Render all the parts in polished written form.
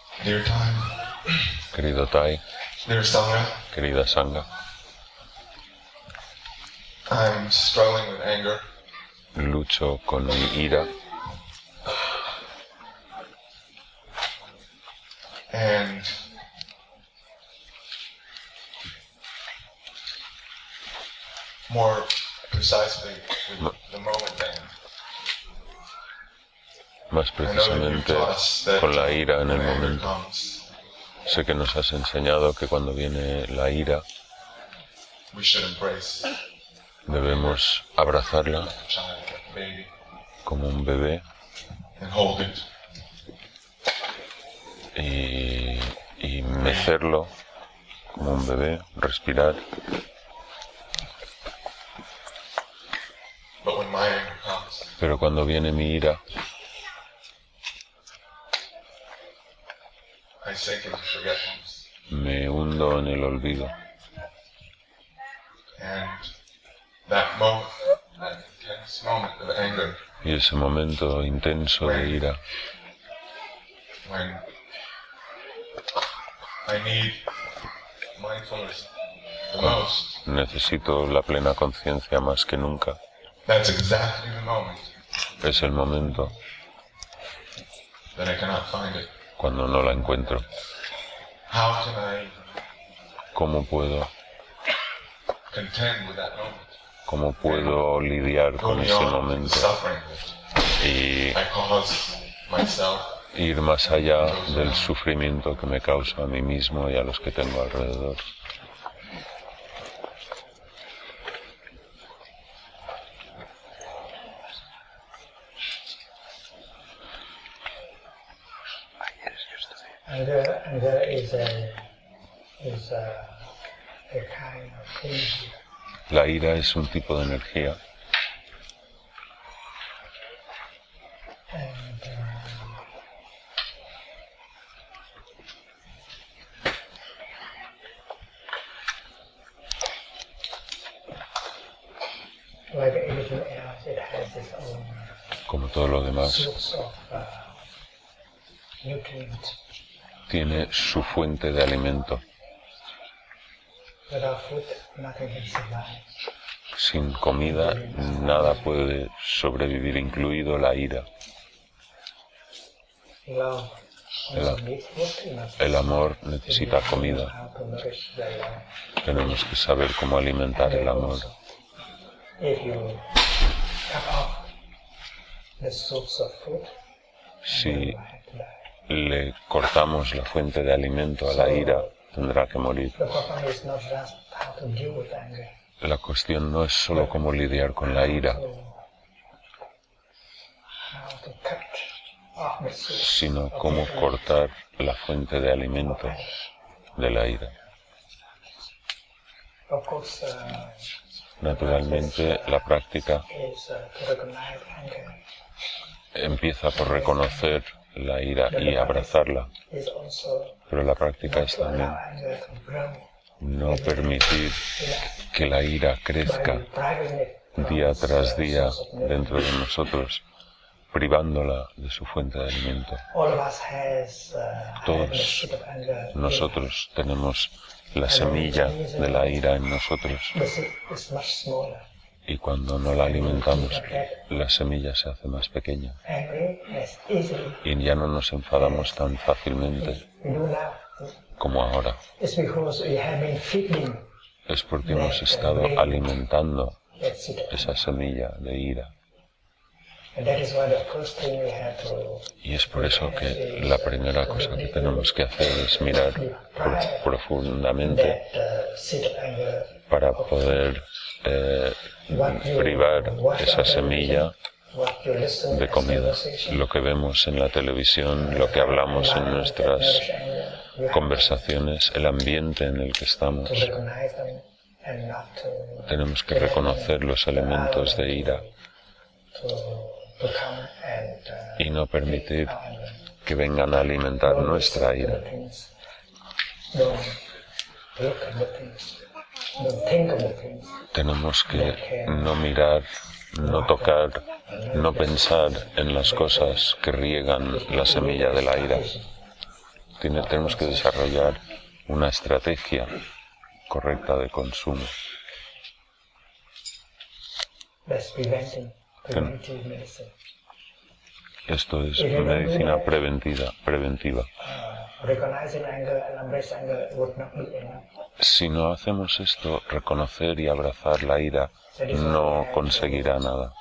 Dear time, Querido Tai, dear Sangha, querida Sangha, I'm struggling with anger. lucho con mi ira And more precisely, with the moment band. más I know that you've precisamente taught us that con la ira en el when anger momento. comes, Sé que nos has enseñado que cuando viene la ira we should embrace debemos abrazarla a child, a baby, como un bebé and hold it. y mecerlo como un bebé, respirar. But when my anger comes, Pero cuando viene mi ira, I sink into forgetfulness. me hundo en el olvido. And that moment, that intense moment of anger, Y ese momento intenso de ira, when I need mindfulness the most, necesito la plena conciencia más que nunca. that's exactly the moment Es el momento that I cannot find it. cuando no la encuentro. How can I ¿Cómo puedo contend with that moment? ¿Cómo puedo lidiar Go con ese beyond the momento suffering y that I cause myself, ir más allá del sufrimiento que me causa a mí mismo y a los que tengo alrededor? Anger is a kind of energy. La ira es un tipo de energía And like everything else, it has its own como todo lo demás. source of nutrients. Tiene su fuente de alimento. Without food, nothing can survive. Sin comida nada puede sobrevivir, incluido la ira. Love also needs food. El amor necesita comida. How to nourish the love. Tenemos que saber cómo alimentar el amor. If you cut off the source of food, Si you have to die. le cortamos la fuente de alimento a la ira, tendrá que morir. The problem is not just how to deal with anger, La cuestión no es solo cómo lidiar con la ira, so how to cut off the source sino of cómo the cortar la fuente de alimento de la ira. Of course, Naturalmente, la práctica is to recognize anger empieza por reconocer la ira y abrazarla, is also pero la práctica es to también allow anger to grow no permitir que la ira crezca by driving it from día its tras día source of nutrition. dentro de nosotros, privándola de su fuente de alimento. All of us has Todos the seed of anger. Nosotros tenemos la semilla de la ira en nosotros The seed is much smaller. y cuando no la alimentamos, la semilla se hace más pequeña Angry as easily y ya no nos enfadamos tan fácilmente we do now. como ahora. It's because we have been feeding Es porque hemos estado alimentando that seed of esa semilla de ira. And that is why the first thing we have to Y es por eso que la primera cosa que tenemos que hacer es mirar profundamente that seed of anger para poder privar esa semilla what you listen de as comida. conversation, Lo que vemos en la televisión, lo que hablamos en nuestras nourish anger. You have conversaciones, el ambiente en el que estamos. to recognize them and not to Tenemos que reconocer los elementos de ira come and y no permitir que vengan a alimentar nuestra ira. things. Don't look at the things. Don't think of the things. Tenemos que no mirar, no tocar, no pensar en las cosas que riegan la semilla de la ira. tenemos que desarrollar una estrategia correcta de consumo. That's preventive medicine. Esto es medicina preventiva. Recognizing anger and embrace anger would not be enough. Si no hacemos esto, reconocer y abrazar la ira no conseguirá nada.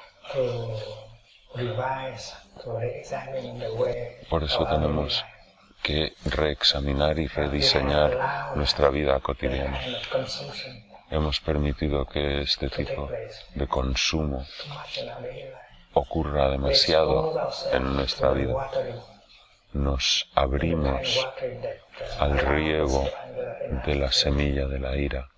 Por eso tenemos que reexaminar y rediseñar nuestra vida cotidiana. Hemos permitido que este tipo de consumo ocurra demasiado en nuestra vida. Nos abrimos al riego de la semilla de la ira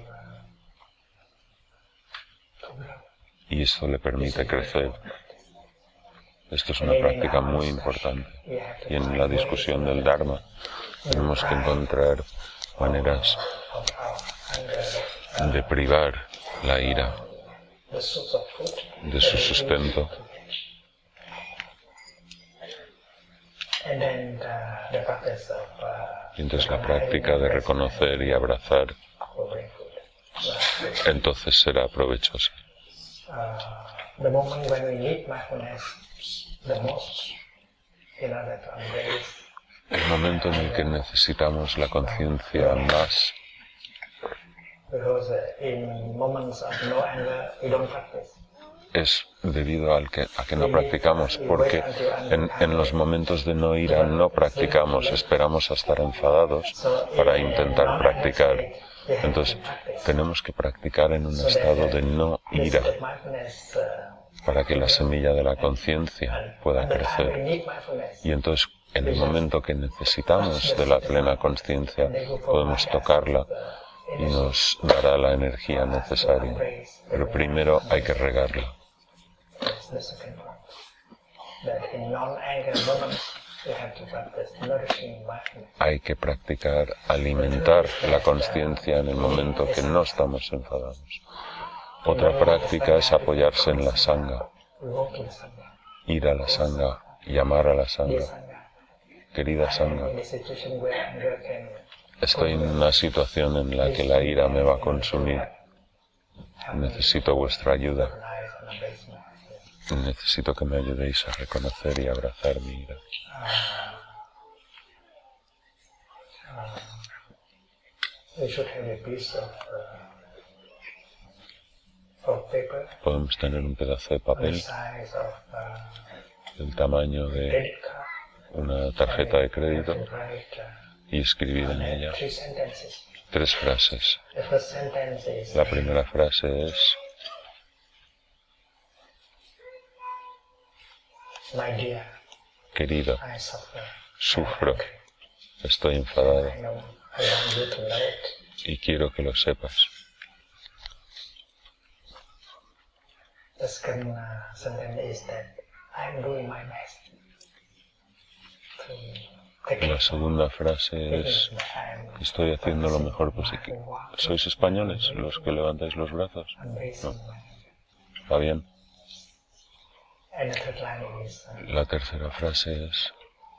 y esto le permite crecer. Esto es una práctica muy importante y en la discusión del Dharma tenemos que encontrar maneras de privar la ira de su sustento. Y entonces la práctica de reconocer y abrazar entonces será provechosa. El momento en el que necesitamos la conciencia más, es debido a que no practicamos, porque en los momentos de no ira no practicamos, esperamos a estar enfadados para intentar practicar. Entonces tenemos que practicar en un estado de no ira para que la semilla de la conciencia pueda crecer. Y entonces en el momento que necesitamos de la plena conciencia podemos tocarla y nos dará la energía necesaria. Pero primero hay que regarla. Hay que practicar alimentar la conciencia en el momento que no estamos enfadados. Otra práctica es apoyarse en la sangha, ir a la sangha, llamar a la sangha. Querida sangha, estoy en una situación en la que la ira me va a consumir. Necesito vuestra ayuda. Necesito que me ayudéis a reconocer y abrazar mi ira. Podemos tener un pedazo de papel del tamaño de una tarjeta de crédito y escribir en ella 3 frases. La primera frase es: querido, sufro, estoy enfadado y quiero que lo sepas. La segunda frase es: estoy haciendo lo mejor posible. ¿Sois españoles los que levantáis los brazos? No. ¿Va bien? La tercera frase es: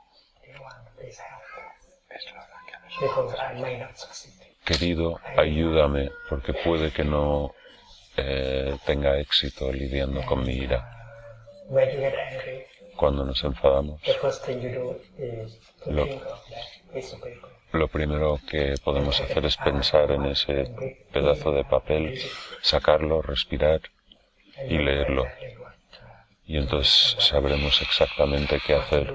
querido, ayúdame porque puede que no tenga éxito lidiando con mi ira. Cuando nos enfadamos, lo primero que podemos hacer es pensar en ese pedazo de papel, sacarlo, respirar y leerlo. Y entonces sabremos exactamente qué hacer.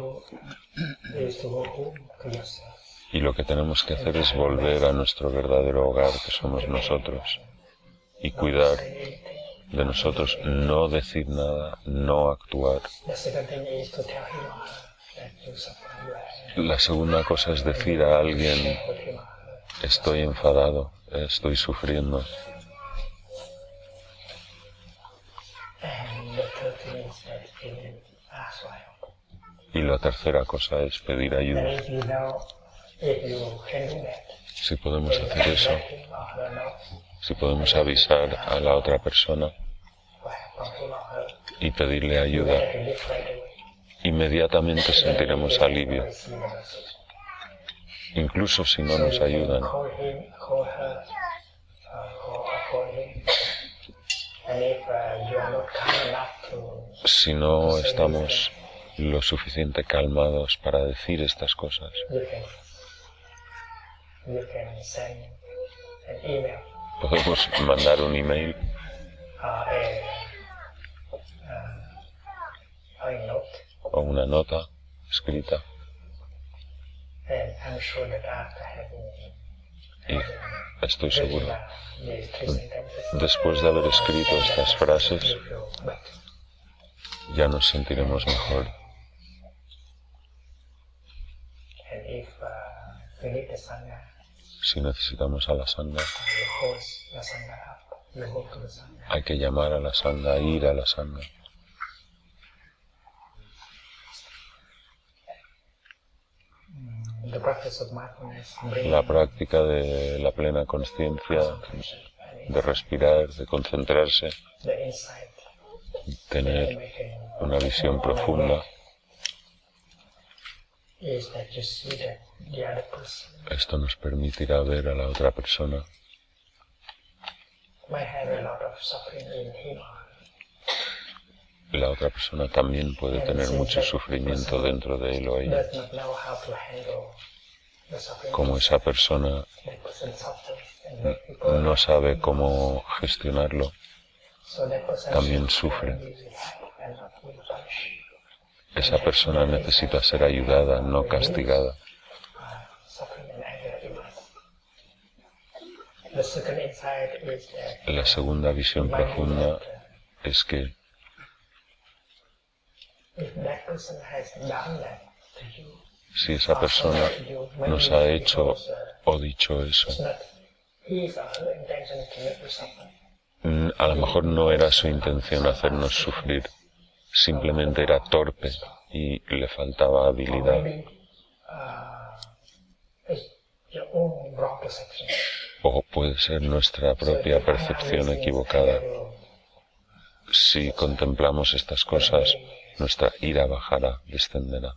Y lo que tenemos que hacer es volver a nuestro verdadero hogar, que somos nosotros, y cuidar de nosotros, no decir nada, no actuar. La segunda cosa es decir a alguien: estoy enfadado, estoy sufriendo. Y la tercera cosa es pedir ayuda. Si podemos hacer eso, si podemos avisar a la otra persona y pedirle ayuda, inmediatamente sentiremos alivio. incluso si no nos ayudan. Call him, call her, call him. And if you are not calm enough to Si no estamos lo suficiente calmados para decir estas cosas, you can send an email. podemos mandar un email A note, o una nota escrita and I'm sure that after having y estoy seguro, these three sentences, después de haber escrito estas frases, you feel better. ya nos sentiremos mejor. And if you need the sangha, Si necesitamos a la sangha, you host the sangha up. You go to the sangha. hay que llamar a la sangha, ir a la sangha. The practice of mindfulness brings La práctica de la plena conciencia, de respirar, de concentrarse, the insight, tener making una visión profunda, is that you see that the other person esto nos permitirá ver a la otra persona. might have a lot of suffering in him. La otra persona también puede tener mucho sufrimiento dentro de él o ella. Does not know how to handle the suffering. Como esa persona That person suffers and make people no sabe cómo gestionarlo, so that person también should sufre. be helped and not be punished. Esa persona necesita ser ayudada, no castigada. Suffering and anger in us. The second insight is that La segunda visión profunda es que if that person has done that to you, si esa persona nos ha hecho o dicho eso, it's not his or her intention to make you suffer. a lo mejor no era su intención hacernos sufrir, simplemente era torpe y le faltaba habilidad. Maybe it's your own wrong perception. O puede ser nuestra propia percepción equivocada. Si contemplamos estas cosas, nuestra ira bajará, descenderá.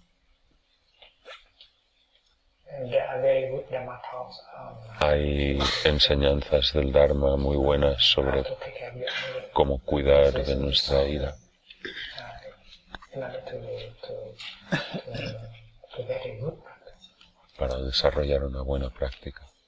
And there are very good Dhamma talks on Hay enseñanzas del Dharma muy buenas sobre to take care of your anger cómo cuidar de nuestra ira in order to get a good practice. para desarrollar una buena práctica.